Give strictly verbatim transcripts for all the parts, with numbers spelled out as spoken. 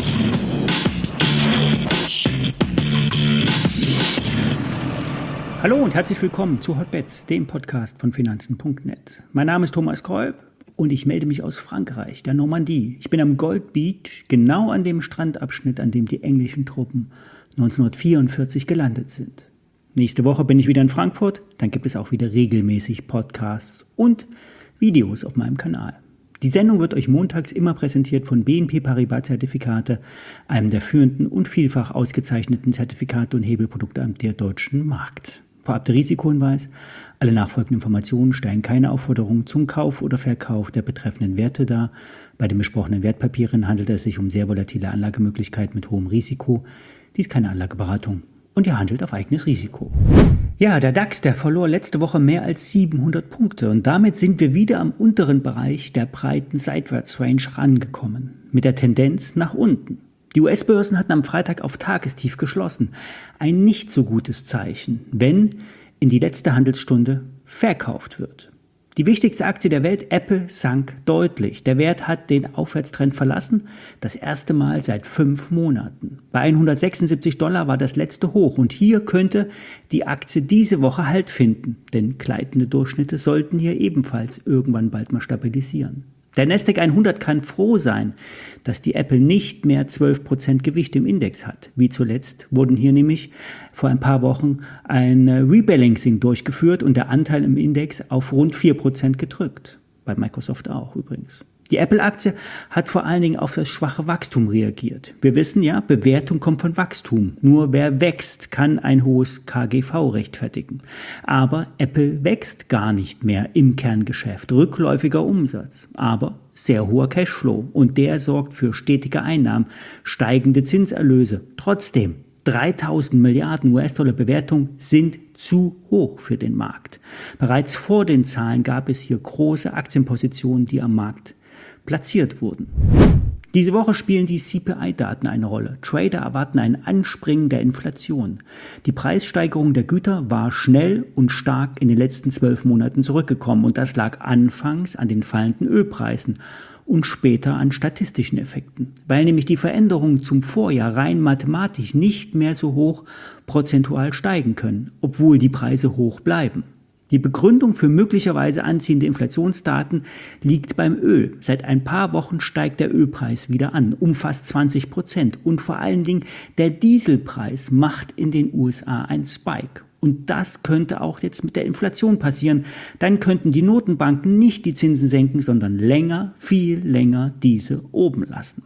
Hallo und herzlich willkommen zu Hotbets, dem Podcast von Finanzen punkt net. Mein Name ist Thomas Kolb und ich melde mich aus Frankreich, der Normandie. Ich bin am Gold Beach, genau an dem Strandabschnitt, an dem die englischen Truppen neunzehnhundertvierundvierzig gelandet sind. Nächste Woche bin ich wieder in Frankfurt, dann gibt es auch wieder regelmäßig Podcasts und Videos auf meinem Kanal. Die Sendung wird euch montags immer präsentiert von B N P Paribas Zertifikate, einem der führenden und vielfach ausgezeichneten Zertifikate und Hebelprodukte am der deutschen Markt. Vorab der Risikohinweis: Alle nachfolgenden Informationen stellen keine Aufforderung zum Kauf oder Verkauf der betreffenden Werte dar. Bei den besprochenen Wertpapieren handelt es sich um sehr volatile Anlagemöglichkeiten mit hohem Risiko. Dies ist keine Anlageberatung und ihr handelt auf eigenes Risiko. Ja, der DAX, der verlor letzte Woche mehr als siebenhundert Punkte und damit sind wir wieder am unteren Bereich der breiten Seitwärtsrange rangekommen, mit der Tendenz nach unten. Die U S-Börsen hatten am Freitag auf Tagestief geschlossen. Ein nicht so gutes Zeichen, wenn in die letzte Handelsstunde verkauft wird. Die wichtigste Aktie der Welt, Apple, sank deutlich. Der Wert hat den Aufwärtstrend verlassen, das erste Mal seit fünf Monaten. Bei hundertsechsundsiebzig Dollar war das letzte Hoch und hier könnte die Aktie diese Woche Halt finden, denn gleitende Durchschnitte sollten hier ebenfalls irgendwann bald mal stabilisieren. Der Nasdaq hundert kann froh sein, dass die Apple nicht mehr zwölf Prozent Gewicht im Index hat. Wie zuletzt wurden hier nämlich vor ein paar Wochen ein Rebalancing durchgeführt und der Anteil im Index auf rund vier Prozent gedrückt. Bei Microsoft auch übrigens. Die Apple-Aktie hat vor allen Dingen auf das schwache Wachstum reagiert. Wir wissen ja, Bewertung kommt von Wachstum. Nur wer wächst, kann ein hohes K G V rechtfertigen. Aber Apple wächst gar nicht mehr im Kerngeschäft. Rückläufiger Umsatz, aber sehr hoher Cashflow. Und der sorgt für stetige Einnahmen, steigende Zinserlöse. Trotzdem, dreitausend Milliarden U S-Dollar Bewertung sind zu hoch für den Markt. Bereits vor den Zahlen gab es hier große Aktienpositionen, die am Markt platziert wurden. Diese Woche spielen die C P I-Daten eine Rolle. Trader erwarten ein Anspringen der Inflation. Die Preissteigerung der Güter war schnell und stark in den letzten zwölf Monaten zurückgekommen und das lag anfangs an den fallenden Ölpreisen und später an statistischen Effekten, weil nämlich die Veränderungen zum Vorjahr rein mathematisch nicht mehr so hoch prozentual steigen können, obwohl die Preise hoch bleiben. Die Begründung für möglicherweise anziehende Inflationsdaten liegt beim Öl. Seit ein paar Wochen steigt der Ölpreis wieder an, um fast zwanzig Prozent. Und vor allen Dingen der Dieselpreis macht in den U S A einen Spike. Und das könnte auch jetzt mit der Inflation passieren. Dann könnten die Notenbanken nicht die Zinsen senken, sondern länger, viel länger diese oben lassen.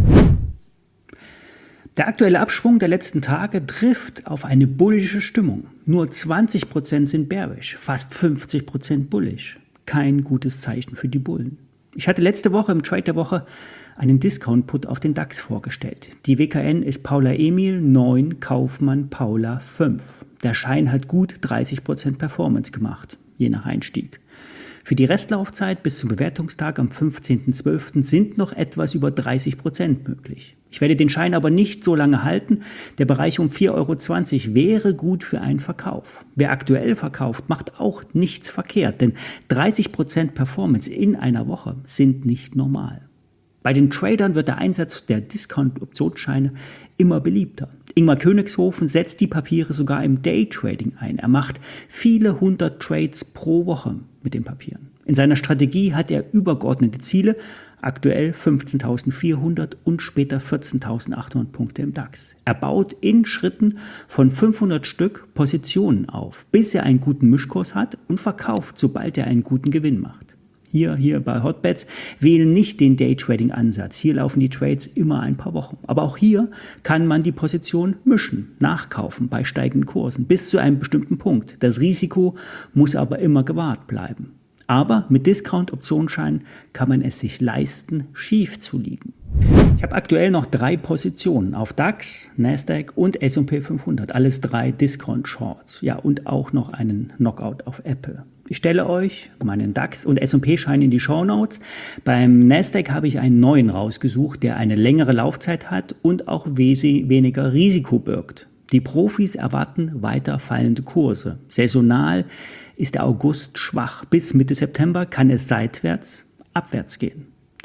Der aktuelle Abschwung der letzten Tage trifft auf eine bullische Stimmung. Nur zwanzig Prozent sind bearish, fast fünfzig Prozent bullish. Kein gutes Zeichen für die Bullen. Ich hatte letzte Woche im Trade der Woche einen Discount-Put auf den DAX vorgestellt. Die W K N ist Paula Emil neun, Kaufmann Paula fünf. Der Schein hat gut dreißig Prozent Performance gemacht, je nach Einstieg. Für die Restlaufzeit bis zum Bewertungstag am fünfzehnten zwölften sind noch etwas über dreißig Prozent möglich. Ich werde den Schein aber nicht so lange halten. Der Bereich um vier Euro zwanzig wäre gut für einen Verkauf. Wer aktuell verkauft, macht auch nichts verkehrt, denn dreißig Prozent Performance in einer Woche sind nicht normal. Bei den Tradern wird der Einsatz der Discount-Optionsscheine immer beliebter. Ingmar Königshofen setzt die Papiere sogar im Daytrading ein. Er macht viele hundert Trades pro Woche mit den Papieren. In seiner Strategie hat er übergeordnete Ziele, aktuell fünfzehntausendvierhundert und später vierzehntausendachthundert Punkte im DAX. Er baut in Schritten von fünfhundert Stück Positionen auf, bis er einen guten Mischkurs hat und verkauft, sobald er einen guten Gewinn macht. Hier, hier bei Hotbets wählen nicht den Daytrading-Ansatz. Hier laufen die Trades immer ein paar Wochen. Aber auch hier kann man die Position mischen, nachkaufen bei steigenden Kursen bis zu einem bestimmten Punkt. Das Risiko muss aber immer gewahrt bleiben. Aber mit Discount-Optionsscheinen kann man es sich leisten, schief zu liegen. Ich habe aktuell noch drei Positionen auf DAX, Nasdaq und S und P fünfhundert. Alles drei Discount-Shorts. Ja, und auch noch einen Knockout auf Apple. Ich stelle euch meinen DAX und S und P-Schein in die Shownotes. Beim Nasdaq habe ich einen neuen rausgesucht, der eine längere Laufzeit hat und auch weniger Risiko birgt. Die Profis erwarten weiter fallende Kurse. Saisonal ist der August schwach. Bis Mitte September kann es seitwärts, abwärts gehen.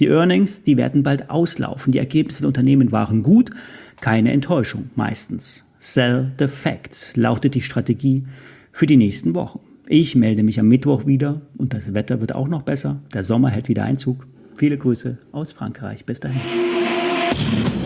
Die Earnings, die werden bald auslaufen. Die Ergebnisse der Unternehmen waren gut, keine Enttäuschung meistens. Sell the facts lautet die Strategie für die nächsten Wochen. Ich melde mich am Mittwoch wieder und das Wetter wird auch noch besser. Der Sommer hält wieder Einzug. Viele Grüße aus Frankreich. Bis dahin.